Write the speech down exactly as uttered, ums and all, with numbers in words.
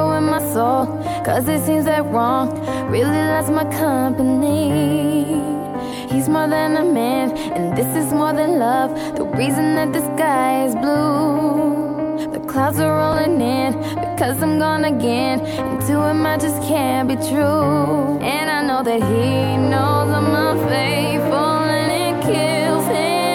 in my soul, cause it seems that wrong really loves my company. He's more than a man, and this is more than love. The reason that the sky is blue, the clouds are rolling in, because I'm gone again, and to him I just can't be true. And I know that he knows I'm unfaithful, and it kills him.